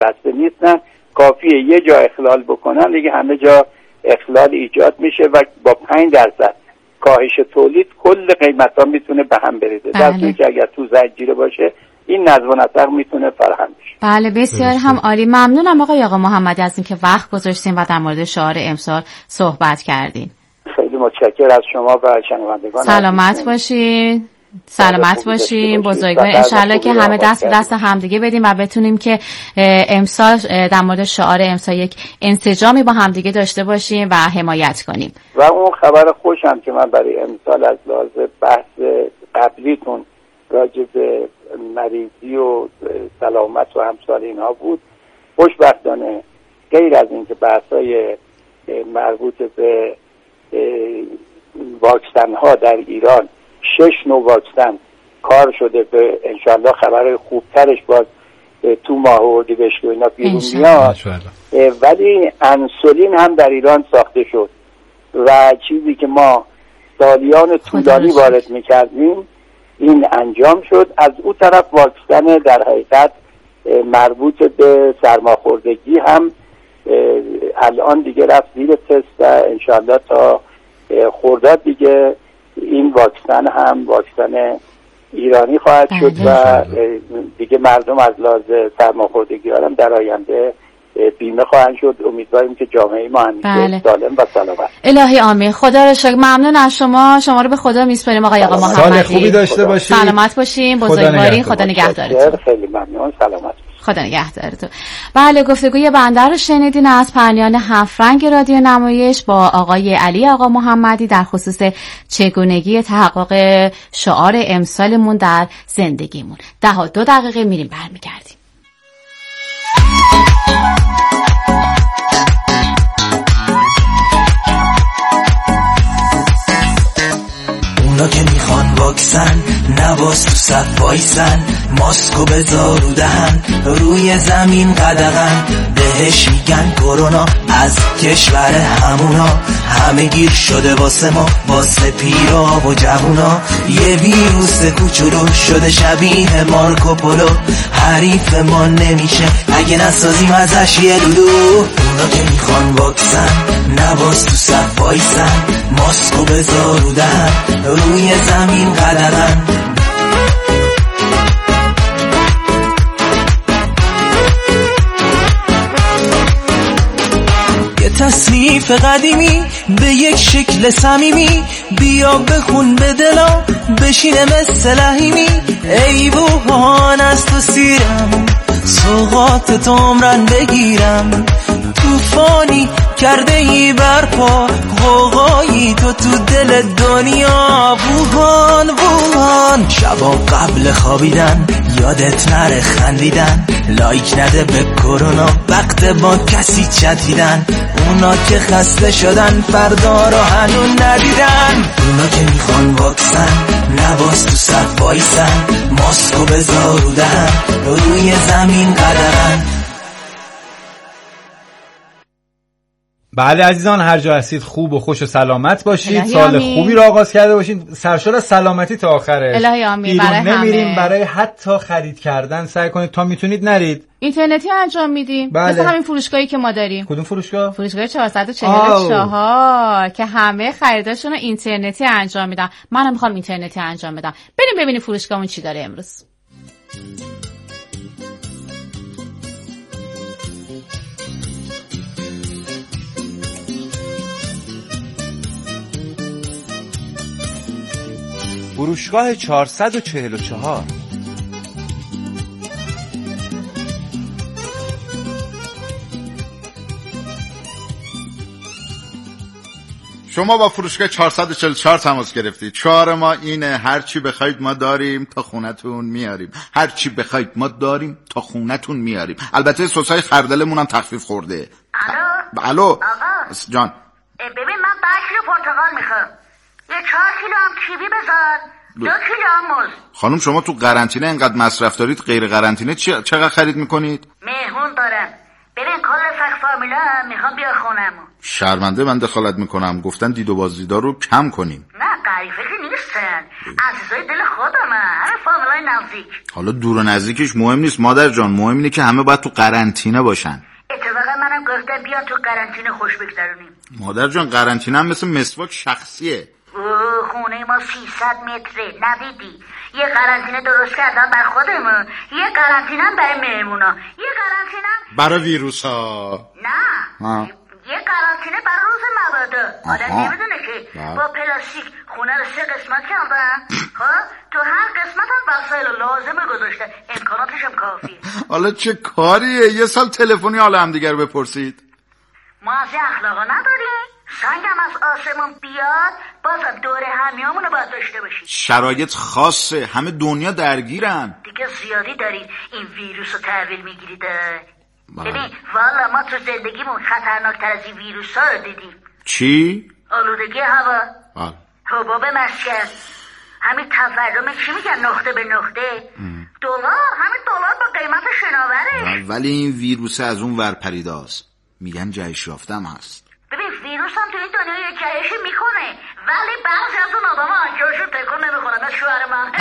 بسته نیستن، کافیه یه جا اخلال بکنن دیگه همه جا اخلال ایجاد میشه و با 5% کاهش تولید کل قیمت ها میتونه به هم بریزه. در صورتی که اگر تو زنجیره باشه این نظم و نسق میتونه فراهم بشه. بله بسیار هم عالی. ممنونم آقای محمدی از اینکه وقت گذاشتین و در مورد شعار امسال صحبت کردین. خیلی متشکرم از شما و شنوندگان. سلامت باشین. سلامت باشیم، بزرگوار. انشالله که همه دست به دست همدیگه بدیم و بتونیم که امسال در مورد شعار امسال یک انسجامی با همدیگه داشته باشیم و حمایت کنیم. و اون خبر خوشم که من برای امسال از لحاظ بحث قبلیتون راجع به مریضی و سلامت و همسال اینها بود، خوشبختانه غیر از این که بحث‌های مربوط به واکسن ها در ایران 6 نوع واکسن کار شده، به انشالله خبرهای خوبترش باز تو ماه اردیبهشت و اینا بیرون میاد، ولی انسولین هم در ایران ساخته شد و چیزی که ما سالیان طولانی وارد میکردیم این انجام شد. از اون طرف واکسن در حقیقت مربوط به سرماخوردگی هم الان دیگه رفت زیر تست و انشالله تا خرداد دیگه این واکسن هم واکسن ایرانی خواهد شد و دیگه مردم از لحاظ سرماخوردگی هم در آینده بیمه خواهند شد. امیدواریم که جامعه ما همیشه سالم و سلامت. الهی آمین. خدا رو شکر. ممنون از شما رو به خدا میسپاریم آقای محمدی. سال خوبی داشته باشید. سلامت باشین، بزرگوارین. خدا نگهدارتون. خیلی ممنون. سلامت. خدا نگهدارتون. بله، گفتگوی بنده رو شنیدین از پرنیان هفرنگ رادیو نمایش با آقای علی آقا محمدی در خصوص چگونگی تحقق شعار امسالمون در زندگیمون. 2 دقیقه میریم برمیگردیم. اونا که میخوان واکسن نباز تو صف وایسن، ماسکو بذار رو دهن، روی زمین قدغن، بهش میگن کرونا، از کشور همونا، همه گیر شده واسه ما، واسه پیرا و جوونا، یه ویروس کوچولو شده شبیه مارکوپولو، حریف ما نمیشه اگه نسازیم ازش یه دودو. اونا که میخوان واکسن نباز تو صف وایسن، ماسکو بذار رو دهن، روی زمین قدغن. یه تصنیف قدیمی به یک شکل صمیمی، بیا بخون به دلا بشینه مثل لحیمی، ای بوهان از تو سیرم سوغات تو عمرن بگیرم، توفانی کرده ای برپا غوغایی تو دل دنیا. ووهان ووهان شبا قبل خوابیدن یادت نره خندیدن، لایک نده به کرونا وقت با کسی چتیدن، اونا که خسته شدن فردا رو هنون ندیدن. اونا که میخوان واکسن نباز تو صف وایسن، ماسکو بذار رو دهن، روی زمین قدغن. بله عزیزان، هر جا هستید خوب و خوش و سلامت باشید، سال خوبی رو آغاز کرده باشید، سرشار از سلامتی تا آخرش. الهی آمین. بیرون نمیریم، برای حتی خرید کردن سعی کنید تا میتونید نرید. اینترنتی انجام میدیم. مثل همین فروشگاهی که ما داریم. کدوم فروشگاه؟ فروشگاه 444 که همه خریداشون رو اینترنتی انجام میدن. منم میخوام اینترنتی انجام بدم. بریم ببینیم فروشگاهمون چی داره امروز. فروشگاه 444. شما با فروشگاه 444 تماس گرفتید. شعار ما اینه: هر چی بخواید ما داریم تا خونتون میاریم. هر چی بخواید ما داریم تا خونتون میاریم. البته سسای خردلمون هم تخفیف خورده. الو آقا جان، ببین من 5 کیلو پرتقال میخوام، یه 4 کیلو هم کیوی بذار، 2 کیلو هم موز. خانم شما تو قرنطینه اینقدر مصرف دارید، غیر قرنطینه چقدر خرید میکنید؟ مهمون دارم، ببین کل فخ فامیلا هم میخوام بیا خونمون. شرمنده من دخالت میکنم، گفتن دید و بازدیدار رو کم کنیم. نه قریفه که نیست، نیستن، عزیزای دل خودمه، همه فامیلای نزدیک. حالا دور و نزدیکش مهم نیست مادر جان، مهم اینه که همه باید تو قرنطینه باشن. اتفاقا منم گفتم بیا تو قرنطینه خوش بگذرونیم. مادر جان قرنطینه هم مثل مسواک شخصیه. خونه ما 300 متره، ندیدی؟ یه قرنطینه درست کردن بر خودمون، یه قرنطینه برای مهمونا، یه قرنطینه برای ویروس ها. نه یه قرنطینه برای روز مبادا. آدم نمیدونه که با پلاستیک خونه رو 3 قسمت کردن. خب تو هر قسمت هم وسایل لازمه گذاشته، امکاناتش هم کافیه. حالا چه کاریه؟ یه سال تلفنی حال هم دیگر بپرسید. ما از اخلاقا نداریم؟ سنگم از آسمون بیاد بازم دوره همیامونو باید داشته باشید. شرایط خاصه، همه دنیا درگیرن دیگه زیادی دارید این ویروس رو تحویل میگیرید. ببین والا ما تو زندگیمون خطرناکتر از این ویروس ها رو دیدیم. چی؟ آلودگی هوا، حباب مسکن، همین تورم چی میگن نقطه به نقطه، دلار، همین دلار با قیمت شناوره. ولی این ویروس از اون ور پریداست، میگن جهش یافته هم هست. ببین ویروس هم تو این دنیا یه جهشی میکنه، ولی بعضی از اون آدم ها انکارشون تکون نمیخونه. مثل شوهر من.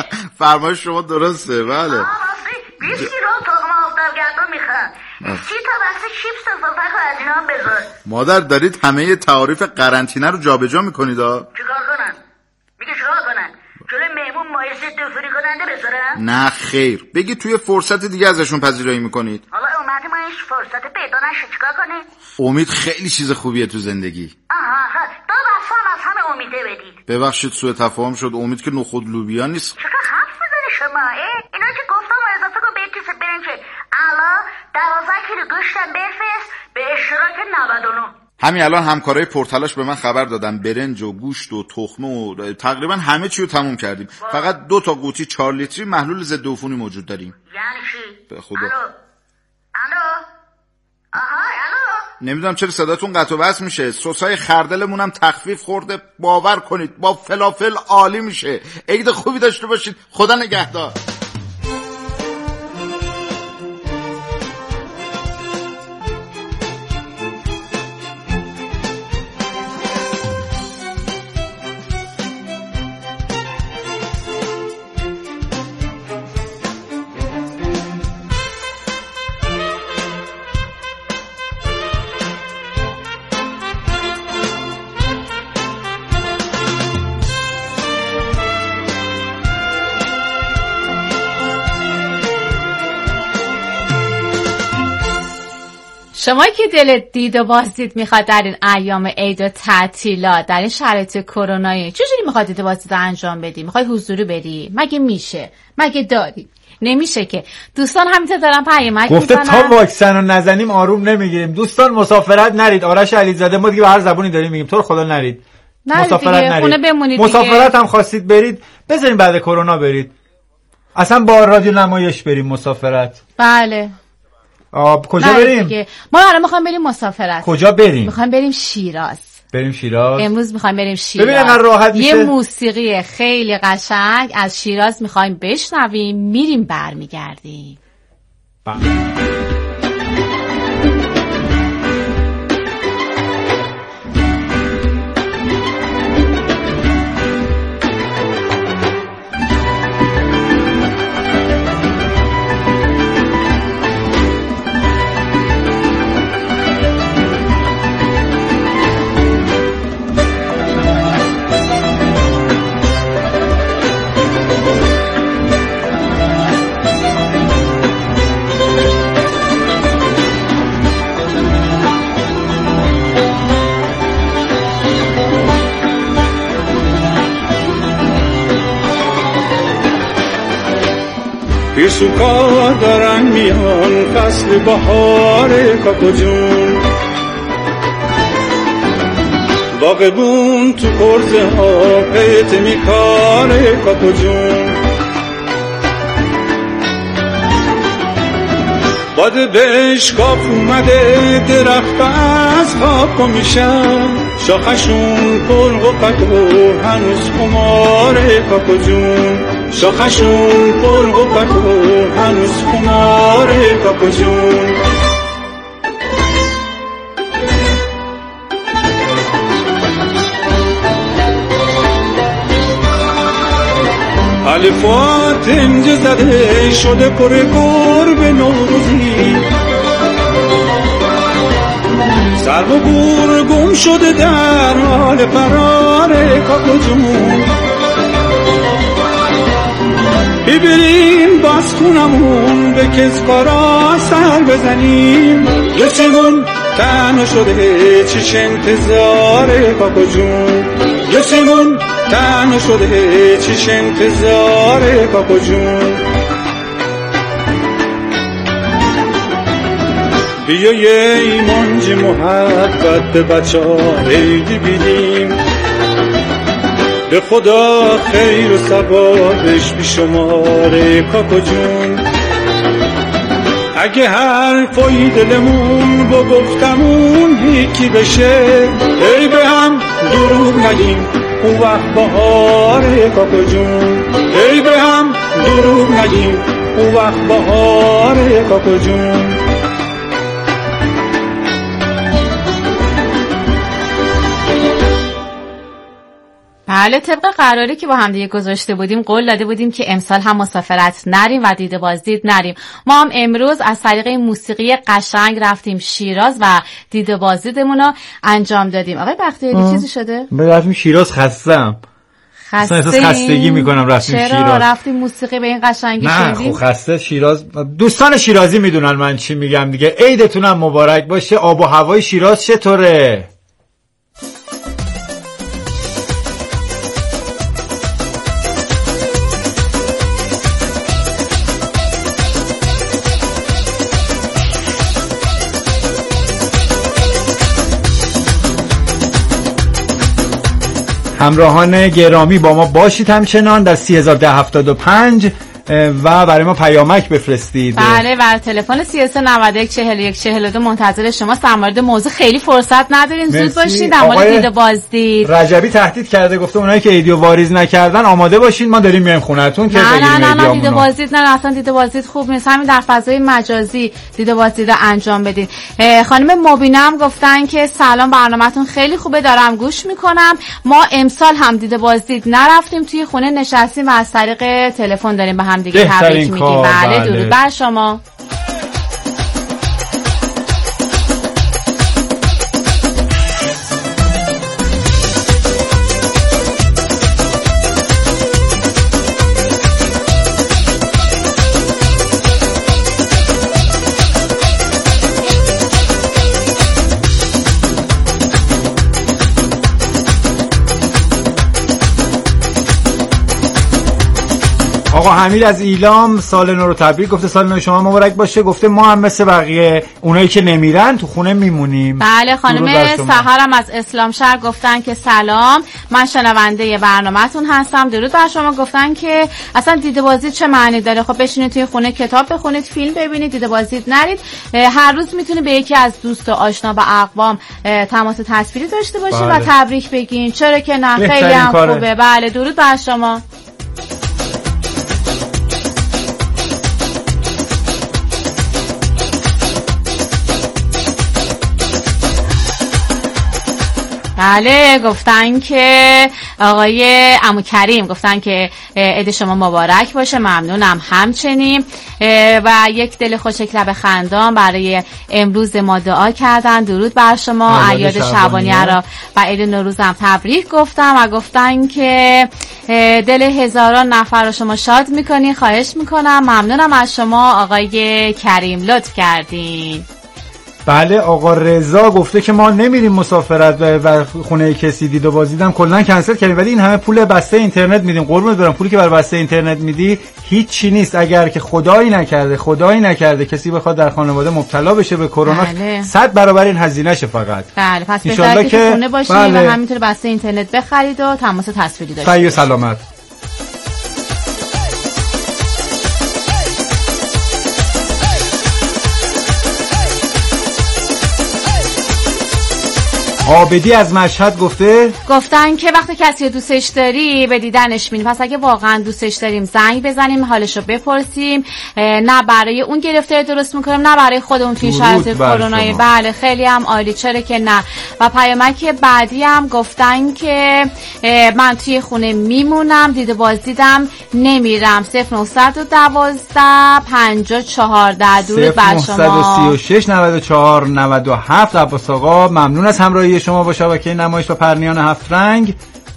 فرمایش شما درسته. بله راستی 20 کیلو تخم آفتابگردون میخوان، 30 تا بسته چیپس و فلفل از اینا هم بذار. مادر دارید همه تعاریف قرنطینه رو جابجا میکنید ها؟ چیکار کنن؟ میگه چیکار کنن؟ جلوی مهمون مایع ضد عفونی کننده بذارن؟ نه خیر، بگید توی فرصت دیگه ازشون پذیرایی میکنید. حالا اومدی ما هیچ فرصت پیدا نشه چیکار کنیم؟ امید خیلی چیز خوبیه تو زندگی. آها دو بسته هم از همه امیده بدید. ببخشید سوء تفاهم شد، امید که نخود لوبیا نیست. چقدر حرف میزنی شما؟ اینا که گفتم اضافه کن به چیز بریم که الان 12 کیلو گوشتم بفرست به اشتراک 99. همین الان همکارای پرتلاش به من خبر دادن برنج و گوشت و تخمه و تقریبا همه چی رو تموم کردیم. فقط 2 تا قوطی 4 لیتری محلول ضد عفونی موجود داریم. یعنی چی؟ به خدا. الو نمیدونم چرا صداتون قطع و وصل میشه. سسای خردلمون هم تخفیف خورده، باور کنید با فلافل عالی میشه. عید خوبی داشته باشید. خدا نگهدار. شما که دلت دید و بازدید میخواد در این ایام عید و تعطیلات در این شرایط کرونایی چجوری میخواد دید و بازدید انجام بدی؟ میخوای حضوری بری؟ مگه میشه؟ مگه داری؟ نمیشه که. دوستان همینطور دارن پیامک گفته تا واکسن رو نزنیم آروم نمیگیریم. دوستان مسافرت نرید. آرش علیزاده ما دیگه به هر زبونی داریم میگیم تو رو خدا نرید. مسافرت نرید. خونه بمونید. مسافرت هم خواستید برید بذارین بعد کرونا برید. اصلا با رادیو نمایش بریم مسافرت. بله. کجا بریم؟ ما الان میخوایم بریم مسافرت. کجا بریم؟ میخوایم بریم شیراز. بریم شیراز. امروز میخوایم بریم شیراز. ببین انقدر راحت میشه. یه موسیقی خیلی قشنگ از شیراز میخوایم بشنویم، میریم برمیگردیم. پیسوکا دارن میان فصل بهار کاکو جون، باغبون تو کرزه ها پیت میکاره کاکو جون. باده بهش کاف اومده درخت از خاکو میشن، شاخشون پرق و پکو هنوز خماره کاکو جون، شاخشون پرق و پکو هنوز خماره کاکو جون. فاتنج زده شده پر گرب نوروزی، سر و گور گم شده در حال فرار کاکو جون. بریم باز خونمون به کسکارا سر بزنیم، یه چمون تنها شده چیش انتظار کاکو جون، یه چمون تنها شده چیش انتظار کاکو جون. بیا یه ایمانج محبت به بچه ها عیدی بیدیم، به خدا خیر و ثوابش بیشماره کاکو جون. اگه حرفای دلمون با گفتمون یکی بشه، ای به هم دروغ نگیم اون وقت بهاره کاکو جون، ای به هم دروغ نگیم اون وقت بهاره کاکو جون. بله، طبق قراری که با هم دیگه گذاشته بودیم قول داده بودیم که امسال هم مسافرت نریم و دیده بازدید نریم. ما هم امروز از طریق موسیقی قشنگ رفتیم شیراز و دیده بازدیدمون رو انجام دادیم. آقای بختیاری چیزی شده؟ رفتیم شیراز، خستم. خستگی میکنم. رفتیم شیراز. چرا رفتیم موسیقی به این قشنگی شدیم؟ نه خب خسته. شیراز دوستان شیرازی میدونن من چی میگم دیگه. عیدتونم مبارک باشه. آب و هوای شیراز چطوره؟ همراهان گرامی با ما باشید همچنان در 301075 و برای ما پیامک بفرستید. بله، بر تلفن 33914142 منتظر شما. در مورد موضوع خیلی فرصت ندارین، زود باشید. در مورد دیده بازدید رجبی تهدید کرده، گفته اونایی که ایدیو واریز نکردن آماده باشین، ما داریم میایم خونه‌تون که بگیریم. نه دیده بازدید نه، اصلا دیده بازدید خوب نیست. همین در فضای مجازی دیده بازدید رو انجام بدین. خانم مبینه هم گفتن که سلام، برنامه‌تون خیلی خوبه، دارم گوش میکنم. ما امسال هم دیده بازدید نرفتیم، توی خونه نشستیم و از طریق تلفن داریم به هم دیگه تبریک میگیم. بله، درود بر شما. آقا حمید از ایلام سال نو رو تبریک گفته. سال نو شما مبارک باشه. گفته ما هم مثل بقیه اونایی که نمیرن تو خونه میمونیم. بله، خانم سحرم از اسلام شهر گفتن که سلام، من شنونده برنامه‌تون هستم، درود بر شما. گفتن که اصلا دیده بازدید چه معنی داره؟ خب بشینید توی خونه کتاب بخونید، فیلم ببینید، دیده بازدید نرید. هر روز میتونید به یکی از دوست و آشنا و اقوام تماس تصویری داشته باشید و تبریک بگین. چرا که نه، خیلی هم خوبه. بله، درود بر شما. بله، گفتن که آقای عمو کریم گفتن که عید شما مبارک باشه. ممنونم همچنین. و یک دل خوشک لب خندان برای امروز ما دعا کردن. درود بر شما. اعیاد شعبانیه را و عید نوروز هم تبریک گفتم و گفتن که دل هزاران نفر رو شما شاد میکنین. خواهش میکنم. ممنونم از شما آقای کریم، لطف کردین. بله، آقا رضا گفته که ما نمیریم مسافرت و خونه کسی دید و بازدیدم کلا کنسل کردیم، ولی این همه پول بسته اینترنت میدیم. قربونت برم، پولی که بر بسته اینترنت میدی هیچی نیست. اگر که خدایی نکرده کسی بخواد در خانواده مبتلا بشه به کرونا، 100 برابر این هزینه‌شه فقط. بله، پس بهتره که خونه باشید و همینطور بسته اینترنت بخرید و تماس تصویری داشته باشید. سلامت. عابدی از مشهد گفتن که وقتی کسی رو دوستش داری به دیدنش میری، پس اگه واقعا دوستش داریم زنگ بزنیم، حالشو بپرسیم، نه برای اون گرفتاری درست میکنیم نه برای خودمون توی شرایط کرونایی. بله خیلی هم عالی، چرا که نه. و پیامک بعدی هم گفتن که من توی خونه میمونم، دید و بازدیدم نمیرم. 0912 54 درود بر شما. 936 94 97. عباس آقا ممنون از همراهی شما با شبکه نمایش و پرنیان هفت رنگ.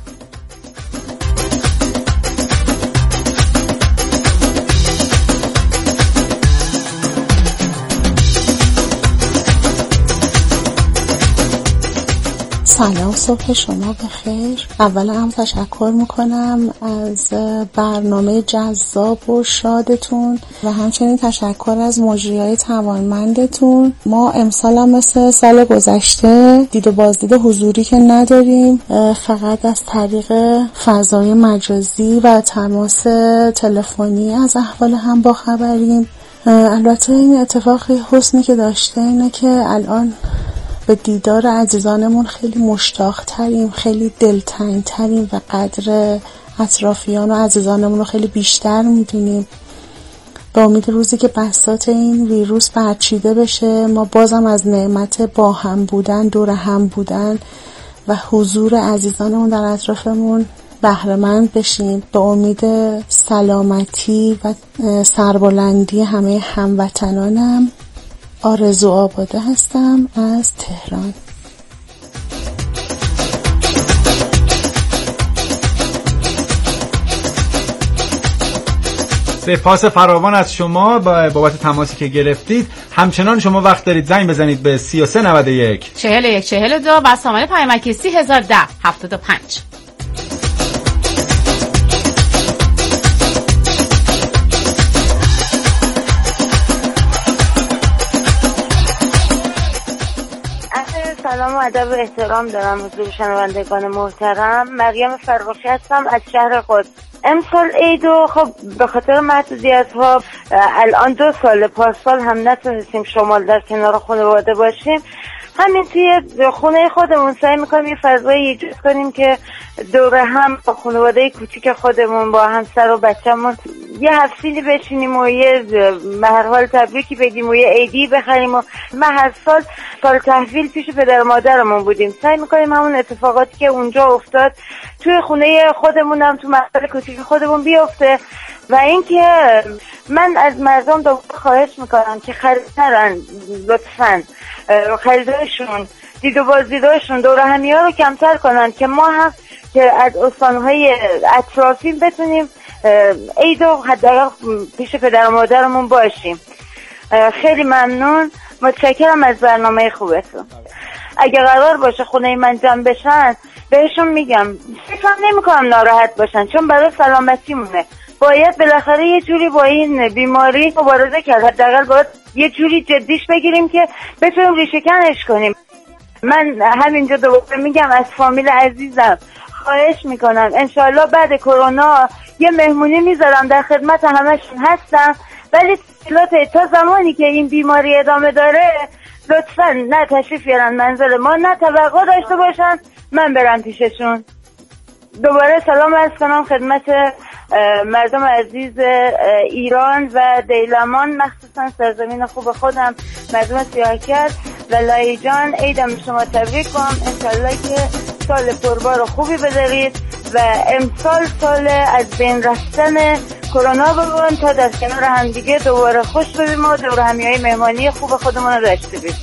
سلام، صبح شما بخیر. اولا هم تشکر میکنم از برنامه جذاب و شادتون و همچنین تشکر از مجریای توانمندتون. ما امسال هم مثل سال گذشته دید و بازدید حضوری که نداریم، فقط از طریق فضای مجازی و تماس تلفنی از احوال هم باخبریم. البته این اتفاقی حسنی که داشته اینه که الان به دیدار عزیزانمون خیلی مشتاق تریم، خیلی دلتنگ تریم و قدر اطرافیان و عزیزانمون رو خیلی بیشتر میدونیم. به امید روزی که بساط این ویروس برچیده بشه ما بازم از نعمت با هم بودن، دور هم بودن و حضور عزیزانمون در اطرافمون بهره مند بشیم. به امید سلامتی و سربلندی همه هموطنانم. آرزو آباده هستم از تهران. سپاس فراوان از شما بابت تماسی که گرفتید. همچنان شما وقت دارید زنگ بزنید به 3391 41 42 و سامانه پیامکی 3010 75. سلام و ادب و احترام دارم حضور شنوندگان محترم. مریم فرخی هستم از شهر قدس. امسال عیدو خب به خاطر محدودیت ها الان 2 سال پارسال هم نتونستیم شمال در کنار خانواده باشیم. همین توی خونه خودمون سعی میکنیم یه فضایی ایجاد کنیم که دور هم با خانواده کوچیک خودمون با همسر و بچه‌مون یه هفته‌ای بشینیم و یه به هر حال تبریکی بگیم و یه عیدی بخریم. و ما هر سال تحویل پیش پدر مادرمون بودیم. سعی میکنیم همون اتفاقاتی که اونجا افتاد توی خونه خودمون هم تو محل کوچیک خودمون بیفته. و اینکه من از مردم دوباره خواهش میکنم که خریدارن، لطفاً خریدارشون دید و بازدیداشون دور همی‌ها رو کمتر کنن که ما هم که از استانهای اطرافی بتونیم عیدو حداقل پیش پدر و مادرمون باشیم. خیلی ممنون، متشکرم از برنامه خوبتون. اگه قرار باشه خونه من جمع بشن بهشون میگم فکر نمی‌کنم ناراحت باشن، چون برای سلامتیمونه. باید بالاخره یه جوری با این بیماری مبارزه کرد، حداقل باید یه جوری جدیش بگیریم که بتونیم ریشه کنش کنیم. من همینجا دوباره میگم از فامیل عزیزم خواهش میکنم انشالله بعد کرونا یه مهمونی میذارم، در خدمت همشون هستم، ولی تا زمانی که این بیماری ادامه داره لطفاً نه تشریف بیارن منزل ما، نه توقع داشته باشن من برم پیششون. دوباره سلام عرض کنم خدمت مردم عزیز ایران و دیلمان، مخصوصا سرزمین خوب خودم مردم سیاحت و لایجان. عیدم شما تبریک کنم، انشالله که سال پربار و خوبی بدارید و امسال سال از بین رفتن کرونا ببین تا در کنار همدیگه دوباره خوش ببینیم و دور همیهای مهمانی خوب خودمون رو داشته باشیم.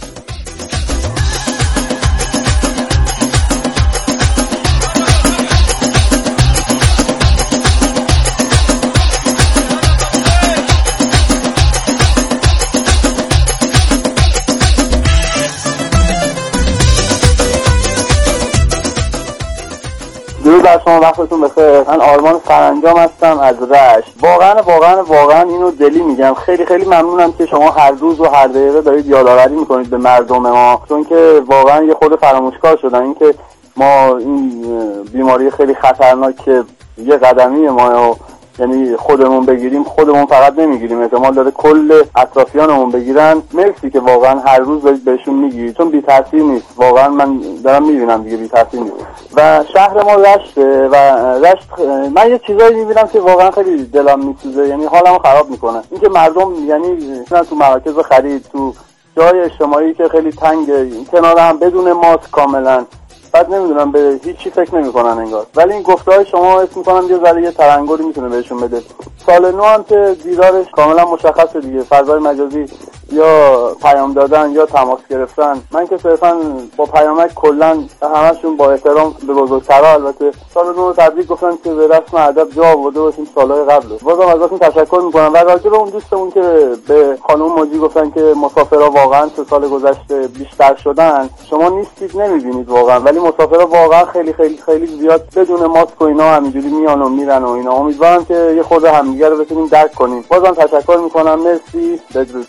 درود بر شما، وقتتون بخیر. من آرمان سرانجام هستم از رشت. واقعا اینو دلی میگم، خیلی خیلی ممنونم که شما هر روز و هر دقیقه دارید یادآوری میکنید به مردم ما، چون که واقعا یه خود فراموشکار شدن. این که ما این بیماری خیلی خطرناک که یه قدمی ما یعنی خودمون بگیریم، خودمون فقط نمیگیریم، احتمال داره کل اطرافیانمون بگیرن. مرسی که واقعا هر روز دارید بهشون میگی، چون بی تاثیر نیست. واقعا من دارم میبینم دیگه بی تاثیر نیست. و شهر ما رشته و رشت من یه چیزایی میبینم که واقعا خیلی دلم میسوزه، یعنی حالمو خراب میکنه. اینکه مردم یعنی تو مراکز خرید، تو جای اجتماعی که خیلی تنگه، کنار هم بدون ماسک کاملا، بعد نمیدونم به هیچی فکر نمیکنن انگار. ولی این گفته‌های شما اسم میکنم یه ذره یه ترنگوری میتونه بهشون بده. سال نو هم که دیدارش کاملا مشخصه دیگه، فضای مجازی یا پیام دادن یا تماس گرفتن. من که صرفا با پیامک کلا همشون با احترام به بزرگترها البته سال نو تبریک گفتن که به رسم ادب جا آورده باشیم سالهای قبل. بازم ازتون تشکر میکنم. و راجع به اون دوستمون که به خانم موجی گفتن که مسافرها واقعا 3 سال گذشته بیشتر شدن، شما نیستید نمیبینید واقعا، ولی مسافرها واقعا خیلی خیلی خیلی زیاد بدون ماسک و اینا همینجوری میان و میرن و اینا. امیدوارم که یه خورده همدیگه رو بتونیم درک کنیم. بازم تشکر میکنم. مرسی. بدرود.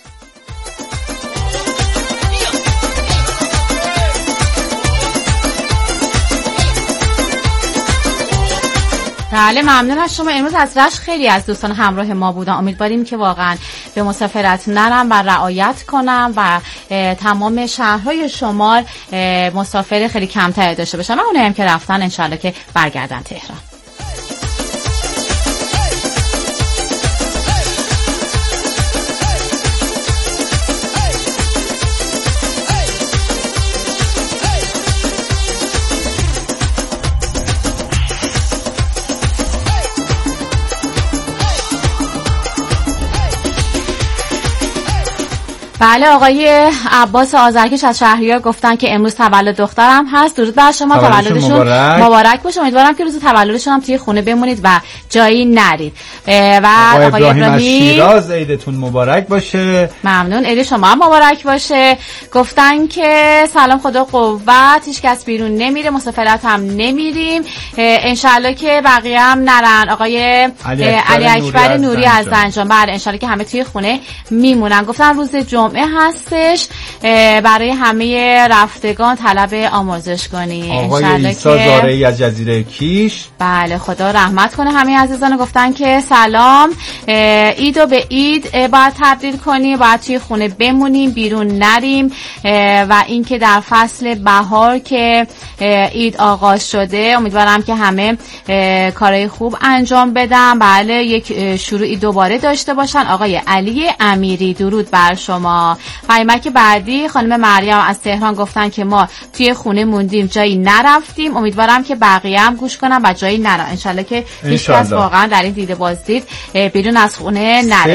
بله ممنون از شما. امروز از رشت خیلی از دوستان همراه ما بودن. امیدواریم که واقعا به مسافرت نرن و رعایت کنن و تمام شهرهای شمال مسافر خیلی کمتر داشته باشن و اونایی هم که رفتن انشالله که برگردن تهران. بله آقای عباس آذرکش از شهریار گفتن که امروز تولد دخترم هست. درود بر شما، تولدشون مبارک باشه. امیدوارم که روز تولدشون هم توی خونه بمونید و جایی نرید. و آقای ابراهیم از شیراز عیدتون مبارک باشه. ممنون، عید شما هم مبارک باشه. گفتن که سلام، خدا قوت، هیچ کس بیرون نمیره، مسافرت هم نمیریم، انشالله که بقیه هم نرن. آقای علی اکبر نوری از زنجان، بله انشالله که همه توی خونه میمونن. گفتن روز جمعه هستش، برای همه رفتگان طلب آمرزش کنی. آقای عیسی زارعی از جزیره کیش، بله خدا رحمت کنه همه عزیزان. گفتن که سلام، عیدو به عید باید تبدیل کنی، باید توی خونه بمونیم، بیرون نریم. و اینکه در فصل بهار که عید آغاز شده، امیدوارم که همه کارهای خوب انجام بدن. بله یک شروعی دوباره داشته باشن. آقای علی امیری، درود بر شما. پیامک بعدی خانم مریم از تهران گفتن که ما توی خونه موندیم، جایی نرفتیم، امیدوارم که بقیه هم گوش کنن و جایی نرن. انشالله که هیچ کس واقعا در این دیده بازدید بیرون از خونه نره.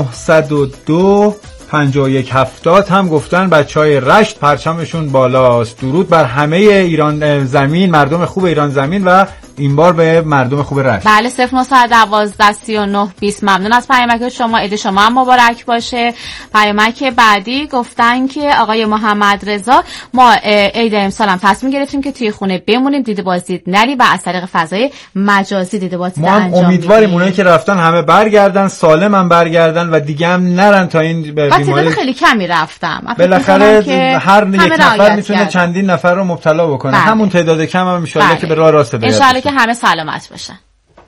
0902 5170 هم گفتن بچهای رشت پرچمشون بالاست. درود بر همه ایران زمین، مردم خوب ایران زمین و این بار به مردم خوب رشت. بله 0912 39 20. ممنون از پیامک شما، عید شما هم مبارک باشه. پیامک بعدی گفتن که آقای محمد رضا ما عید امسال هم تصمیم گرفتیم که توی خونه بمونیم، دیده بازدید نری و از طریق فضای مجازی دیده بازدید انجام بدیم. ما امیدواریم اونایی که رفتن همه برگردن، سالم هم برگردن و دیگه هم نرن تا این بیماری. خیلی کمی رفتم. بالاخره هر یک نفر میتونه چندین نفر رو مبتلا بکنه. بله. همون تعداد کم هم ان شاءالله که به راه راست بیاد. ان که همه سلامت باشن.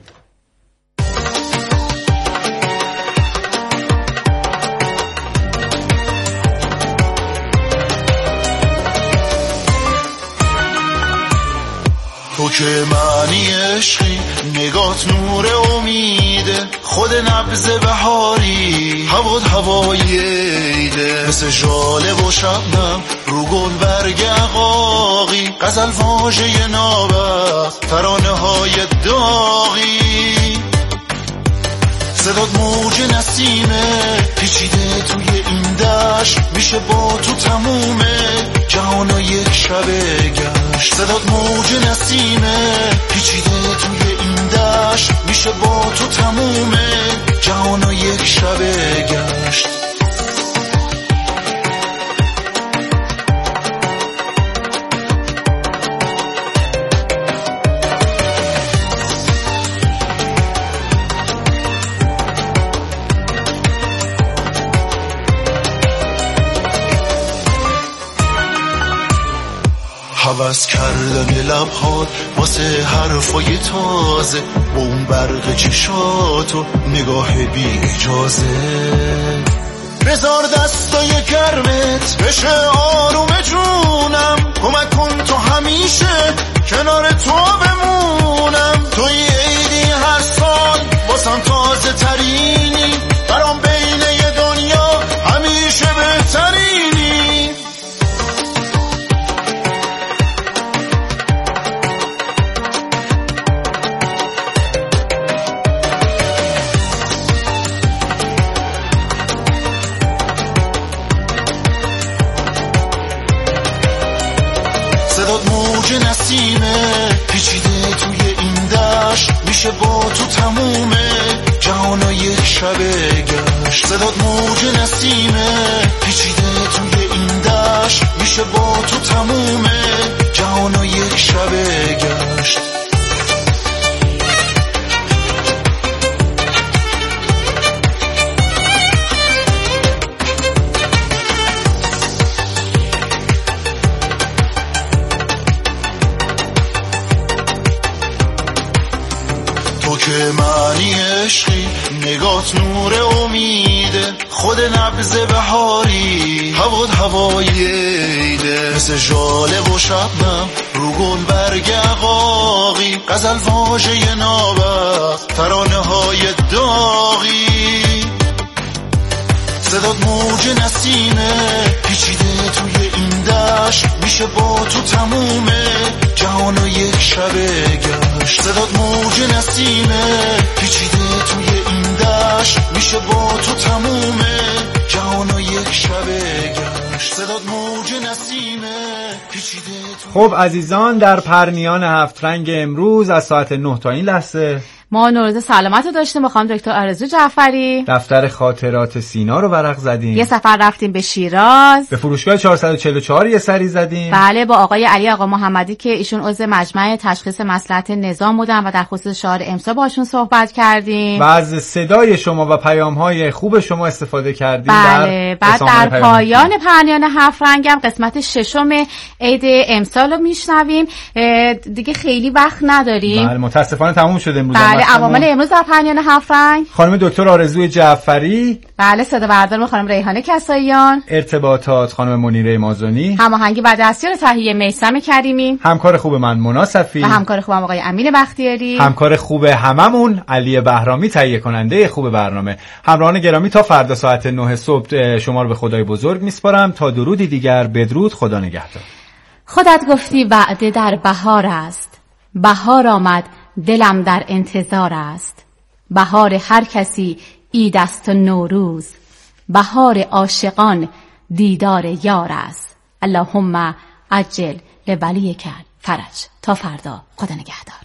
تو که معنی عشقی، نگات نور امیده، خود نبض بهاری، هواد هوای عیده، مثل ژاله و شبنم رو گل برگ عقاقی، غزل واژه نابخت، ترانه های داغی، صدات موج نسیمه پیچیده توی این دشت، میشه با تو تمومه جهان و یک شب گشت. صدات موج نسیمه پیچیده توی این دشت، میشه با تو تمومه جهان و یک شب گشت. هوس کردن لبهات واسه حرفای تازه با اون برق چشات و نگاه بی اجازه. بذار دستای گرمت بشه آروم جونم، کمک کن تو همیشه کنار تو بمونم. توی عیدی هر سال واسم تازه ترینی، برام بین یه دنیا همیشه بهترینی. صدات موج نسیمه پیچیده توی این دشت، میشه با تو تمومه جهانا یک شبه گشت. صدات موج نسیمه پیچیده توی این دشت، میشه با تو تمومه جهانا یک شبه گشت. تو که معنی عشقی، نگات نور امیده، خود نبض بهاری، هواد هوای عیده. مثل ژاله و شبنم رو گل برگ عقاقی، غزل واژه نابخت ترانه های داغی. صدات موج نسیمه پیچیده توی این دشت، میشه با تو تمومه جهانا یک شبه گشت. صدات موج نسیمه پیچیده توی این دشت، میشه با تو تمومه جهانا یک شبه گشت. صدات موج نسیمه پیچیده. خب عزیزان، در پرنیان هفت رنگ امروز از ساعت 9 تا این لحظه ما نورد سلامت رو داشتیم با خانم دکتر آرزو جعفری. دفتر خاطرات سینا رو ورق زدیم. یه سفر رفتیم به شیراز. به فروشگاه 444 یه سری زدیم. بله، با آقای علی آقا محمدی که ایشون عضو مجمع تشخیص مصلحت نظام بودن و در خصوص شعار امسا باشون صحبت کردیم. و از صدای شما و پیام‌های خوب شما استفاده کردیم. بله، بعد در پایان پرنیان هفت رنگم قسمت ششم عید امسال رو میشنویم. دیگه خیلی وقت نداریم. بله، متاسفانه تموم شده امروز. عوامل امروز در پرنیان هفت رنگ خانم دکتر آرزو جعفری. بله، صدا بردار خانم ریحانه کساییان. ارتباطات خانم منیره مازونی. هماهنگی و دستیار تهیه میثم کریمی. همکار خوب من مونا صفی. و همکار خوبم آقای امین بختیاری. همکار خوب هممون علی بهرامی، تهیه کننده خوب برنامه. همراهان گرامی، تا فردا ساعت 9 صبح شما رو به خدای بزرگ میسپارم. تا درودی دیگر، بدرود، خدا نگهدار. خودت گفتی وعده در بهار است، بهار آمد دلم در انتظار است. بهار هر کسی عید است و نوروز، بهار عاشقان دیدار یار است. اللهم عجل لولیک فرج. تا فردا، خدا نگهدار.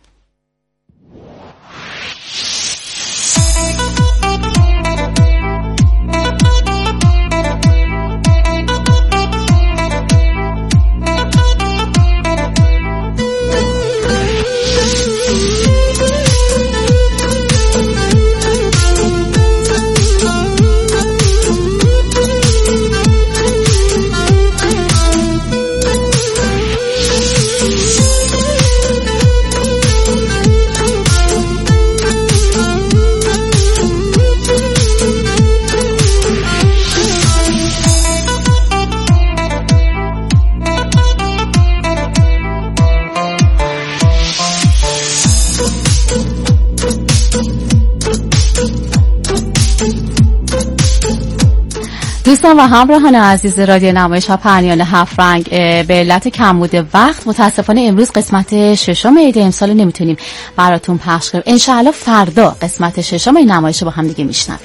دوستان و همراهان عزیز رادیو نمایش ها پرنیان هفت رنگ، به علت کمبود وقت متاسفانه امروز قسمت ششم عید امسال نمیتونیم براتون پخش کنیم. انشاءالله فردا قسمت ششم این نمایش رو با هم دیگه میشنویم.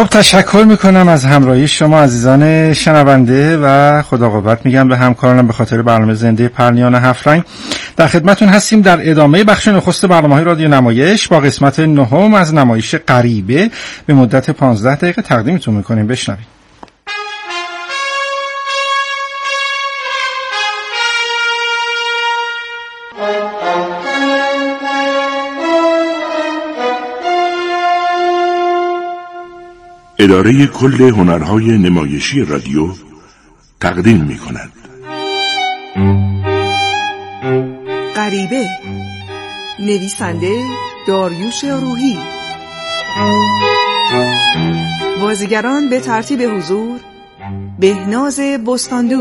خب تشکر میکنم از همراهی شما عزیزان شنونده و خدا قوت میگم به همکارانم به خاطر برنامه زنده پرنیان هفت رنگ. در خدمتون هستیم در ادامه بخش نخست برنامه‌های رادیو نمایش با قسمت نهم از نمایش غریبه به مدت 15 دقیقه تقدیمتون میکنیم. بشنوید. اداره کل هنرهای نمایشی رادیو تقدیم می کند غریبه، نویسنده داریوش روحی، بازیگران به ترتیب حضور: بهناز بستاندو،